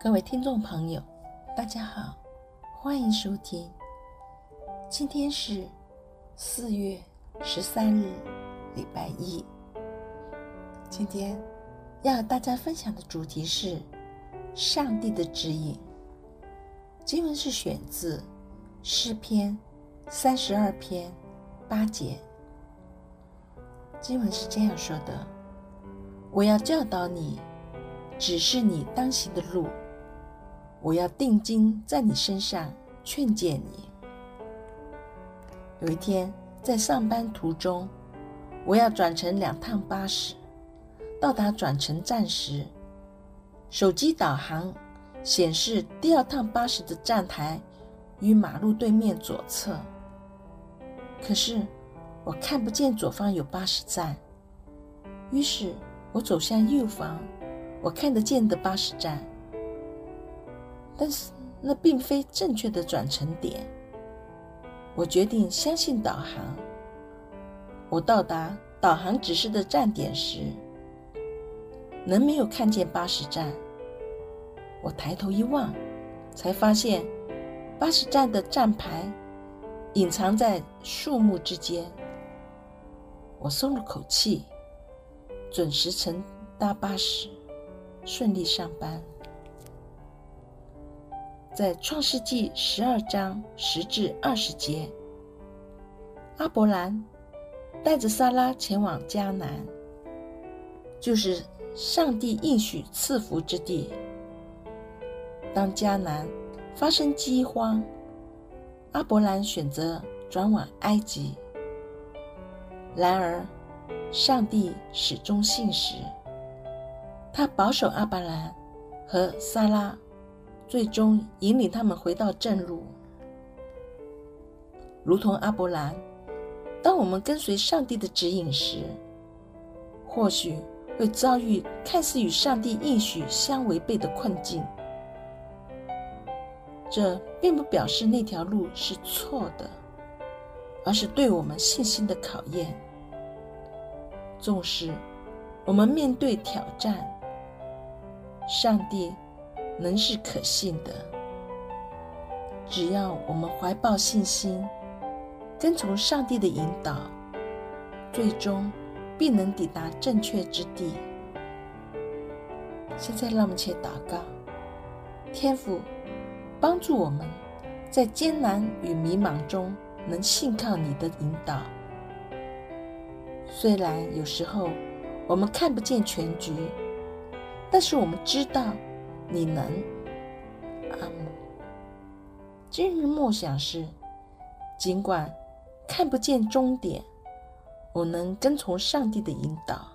各位听众朋友，大家好，欢迎收听。今天是4月13日，礼拜一。今天要和大家分享的主题是上帝的指引。经文是选自诗篇32篇8节。经文是这样说的：我要教导你，指示你当行的路，我要定睛在你身上，劝诫你。有一天在上班途中，我要转乘2趟巴士，到达转乘站时，手机导航显示第2趟巴士的站台于马路对面左侧，可是我看不见左方有巴士站，于是我走向右方我看得见的巴士站，但是那并非正确的转乘点。我决定相信导航。我到达导航指示的站点时，仍没有看见巴士站。我抬头一望，才发现巴士站的站牌隐藏在树木之间。我松了口气，准时乘搭巴士，顺利上班。在创世纪12章10至20节，阿伯兰带着撒拉前往迦南，就是上帝应许赐福之地。当迦南发生饥荒，阿伯兰选择转往埃及。然而上帝始终信实，他保守阿伯兰和撒拉，最终引领他们回到正路。如同阿伯兰，当我们跟随上帝的指引时，或许会遭遇看似与上帝应许相违背的困境。这并不表示那条路是错的，而是对我们信心的考验。纵使我们面对挑战，上帝能是可信的。只要我们怀抱信心，跟从上帝的引导，最终必能抵达正确之地。现在让我们一起祷告。天父，帮助我们在艰难与迷茫中能信靠你的引导。虽然有时候我们看不见全局，但是我们知道你能。阿们。今日默想是，尽管看不见终点，我能跟从上帝的引导，